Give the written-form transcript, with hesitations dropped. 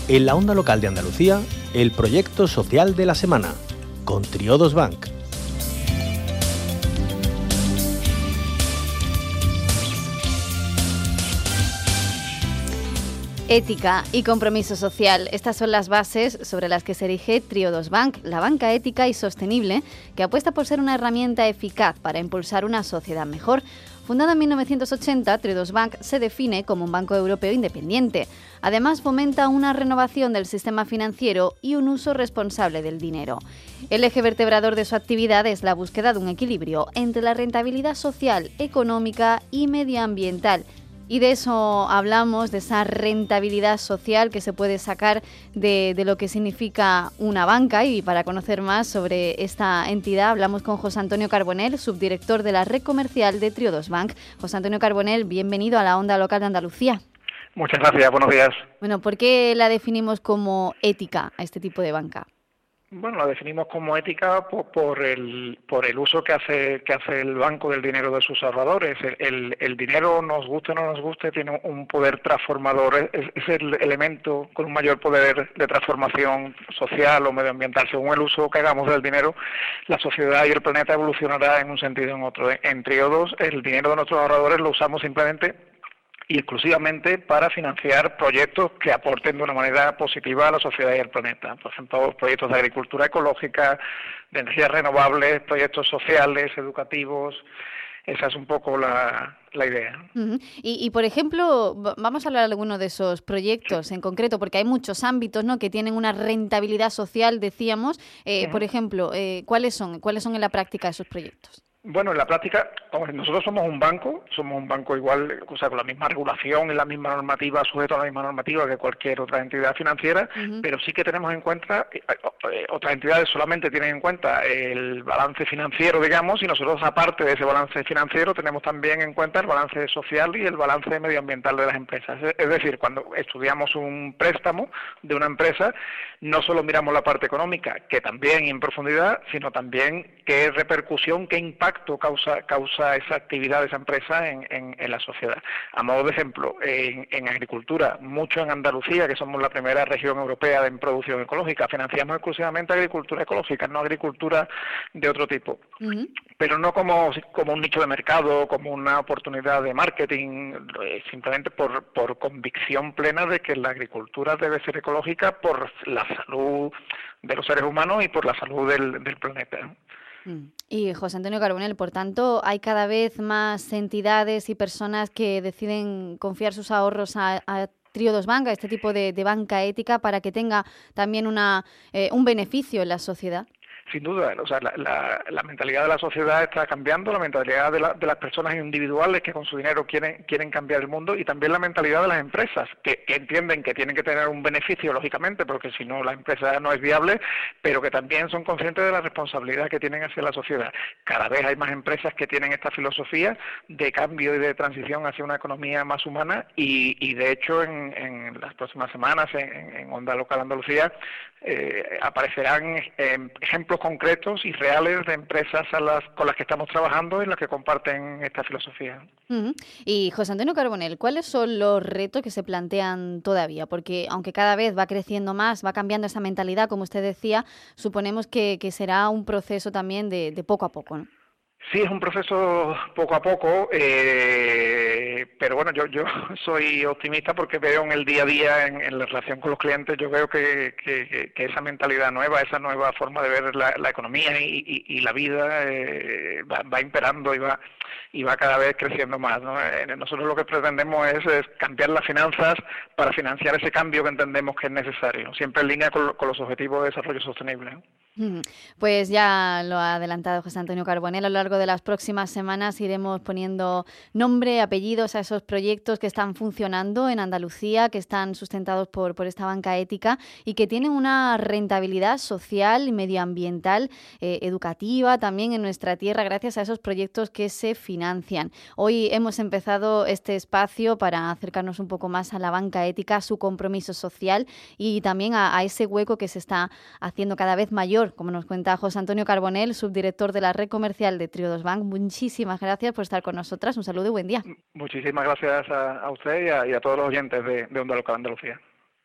En la onda local de Andalucía, el proyecto social de la semana, con Triodos Bank. Ética y compromiso social. Estas son las bases sobre las que se erige Triodos Bank, la banca ética y sostenible que apuesta por ser una herramienta eficaz para impulsar una sociedad mejor. Fundada en 1980, Triodos Bank se define como un banco europeo independiente. Además, fomenta una renovación del sistema financiero y un uso responsable del dinero. El eje vertebrador de su actividad es la búsqueda de un equilibrio entre la rentabilidad social, económica y medioambiental. Y de eso hablamos, de esa rentabilidad social que se puede sacar de lo que significa una banca. Y para conocer más sobre esta entidad hablamos con José Antonio Carbonell, subdirector de la red comercial de Triodos Bank. José Antonio Carbonell, bienvenido a la onda local de Andalucía. Muchas gracias, buenos días. Bueno, ¿por qué la definimos como ética a este tipo de banca? Bueno, la definimos como ética por el uso que hace el banco del dinero de sus ahorradores. El dinero, nos guste o no nos guste, tiene un poder transformador. Es el elemento con un mayor poder de transformación social o medioambiental. Según el uso que hagamos del dinero, la sociedad y el planeta evolucionará en un sentido o en otro. En Triodos, el dinero de nuestros ahorradores lo usamos simplemente y exclusivamente para financiar proyectos que aporten de una manera positiva a la sociedad y al planeta. Por ejemplo, proyectos de agricultura ecológica, de energías renovables, proyectos sociales, educativos. Esa es un poco la idea. Uh-huh. Y, por ejemplo, vamos a hablar de alguno de esos proyectos en concreto, porque hay muchos ámbitos, ¿no?, que tienen una rentabilidad social, decíamos. Uh-huh. Por ejemplo, ¿cuáles son en la práctica esos proyectos? Bueno, en la práctica, nosotros somos un banco igual, o sea, con la misma regulación y la misma normativa, sujeto a la misma normativa que cualquier otra entidad financiera, uh-huh. Pero sí que tenemos en cuenta, otras entidades solamente tienen en cuenta el balance financiero, digamos, y nosotros, aparte de ese balance financiero, tenemos también en cuenta el balance social y el balance medioambiental de las empresas. Es decir, cuando estudiamos un préstamo de una empresa, no solo miramos la parte económica, que también en profundidad, sino también qué repercusión, qué impacto causa esa actividad de esa empresa en la sociedad. A modo de ejemplo, en agricultura, mucho en Andalucía, que somos la primera región europea en producción ecológica, financiamos exclusivamente agricultura ecológica, no agricultura de otro tipo. Uh-huh. Pero no como un nicho de mercado, como una oportunidad de marketing, simplemente por convicción plena de que la agricultura debe ser ecológica por la salud de los seres humanos y por la salud del planeta. Y José Antonio Carbonell, por tanto, hay cada vez más entidades y personas que deciden confiar sus ahorros a Triodos Bank, a este tipo de banca ética, para que tenga también un beneficio en la sociedad. Sin duda, o sea, la mentalidad de la sociedad está cambiando, la mentalidad de las personas individuales que con su dinero quieren cambiar el mundo, y también la mentalidad de las empresas que entienden que tienen que tener un beneficio, lógicamente, porque si no la empresa no es viable, pero que también son conscientes de la responsabilidad que tienen hacia la sociedad. Cada vez hay más empresas que tienen esta filosofía de cambio y de transición hacia una economía más humana, y de hecho en las próximas semanas en Onda Local Andalucía aparecerán ejemplos concretos y reales de empresas con las que estamos trabajando y en las que comparten esta filosofía. Uh-huh. Y José Antonio Carbonell, ¿cuáles son los retos que se plantean todavía? Porque aunque cada vez va creciendo más, va cambiando esa mentalidad, como usted decía, suponemos que será un proceso también de poco a poco, ¿no? Sí, es un proceso poco a poco, pero bueno, yo soy optimista porque veo en el día a día, en la relación con los clientes, yo veo que esa mentalidad nueva, esa nueva forma de ver la economía y la vida va imperando y va cada vez creciendo más, ¿no? Nosotros lo que pretendemos es cambiar las finanzas para financiar ese cambio que entendemos que es necesario, siempre en línea con los objetivos de desarrollo sostenible. Pues ya lo ha adelantado José Antonio Carbonell. A lo largo de las próximas semanas iremos poniendo nombre, apellidos a esos proyectos que están funcionando en Andalucía, que están sustentados por esta banca ética y que tienen una rentabilidad social y medioambiental, educativa también en nuestra tierra, gracias a esos proyectos que se financian. Hoy hemos empezado este espacio para acercarnos un poco más a la banca ética, a su compromiso social y también a ese hueco que se está haciendo cada vez mayor, como nos cuenta José Antonio Carbonell, subdirector de la red comercial de Triodos Bank. Muchísimas gracias por estar con nosotras. Un saludo y buen día. Muchísimas gracias a usted y a todos los oyentes de Onda Local Andalucía.